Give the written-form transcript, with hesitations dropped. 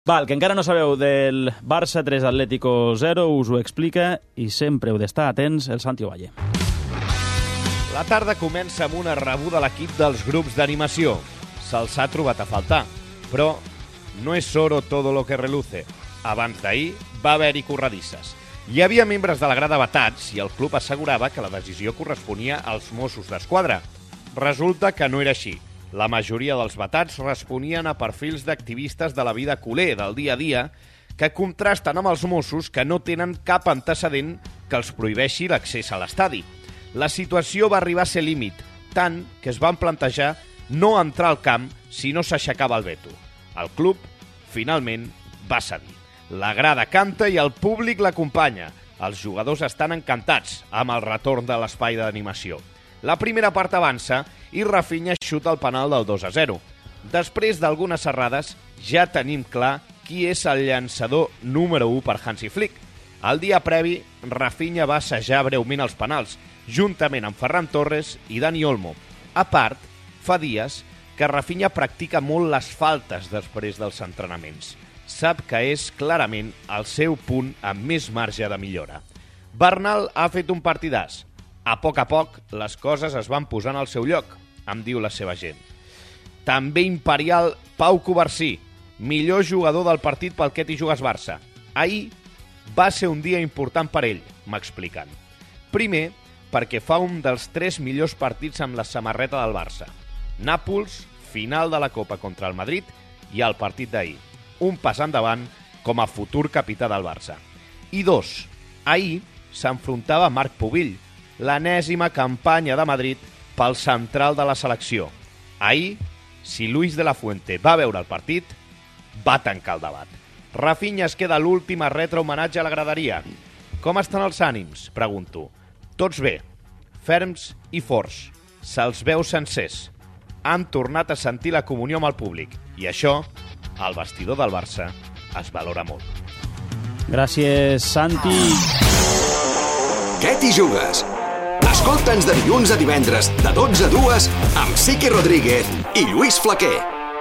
Val, que encara no sabeu del Barça 3 Atlético 0, us ho explica i sempre heu d'estar atents el Santi Ovalle. La tarda comença amb una rebuda a l'equip dels grups d'animació. Se'ls ha trobat a faltar, però no és oro todo lo que reluce. Abans d'ahir va haver-hi corredisses. Hi havia membres de la grada vetats i el club assegurava que la decisió corresponia als Mossos d'Esquadra. Resulta que no era així. La majoria dels vetats responien a perfils d'activistes de la vida culer, del dia a dia, que contrasten amb els Mossos que no tenen cap antecedent que els prohibeixi l'accés a l'estadi. La situació va arribar a ser límit, tant que es van plantejar no entrar al camp si no s'aixecava el veto. El club, finalment, va cedir. La grada canta i el públic l'acompanya. Els jugadors estan encantats amb el retorn de l'espai d'animació. La primera part avança i Rafinha xuta el penal del 2-0. Després d'algunes errades, ja tenim clar qui és el llançador número 1 per Hansi Flick. El dia previ, Rafinha va assajar breument els penals, juntament amb Ferran Torres i Dani Olmo. A part, fa dies que Rafinha practica molt les faltes després dels entrenaments. Sap que és clarament el seu punt amb més marge de millora. Bernal ha fet un partidàs. A poc, les coses es van posant al seu lloc, em diu la seva gent. També imperial Pau Covarsí, millor jugador del partit pel que t'hi jugues Barça. Ahir va ser un dia important per ell, m'expliquen. Primer, perquè fa un dels 3 millors partits amb la samarreta del Barça. Nàpols, final de la Copa contra el Madrid i el partit d'ahir. Un pas endavant com a futur capità del Barça. I 2, ahir s'enfrontava a Marc Pubill, l'enèsima campanya de Madrid pel central de la selecció. Ahir, si Luis de la Fuente va veure el partit, va tancar el debat. Rafinha es queda l'últim a retre homenatge a la graderia. Com estan els ànims? Pregunto. Tots bé, ferms i forts. Se'ls veu sencers. Han tornat a sentir la comunió amb el públic. I això, al vestidor del Barça, es valora molt. Gràcies, Santi. Què t'hi jugues? Escolta'ns de dilluns a divendres, de 12 a 2, amb Siqui Rodríguez i Lluís Flaquer.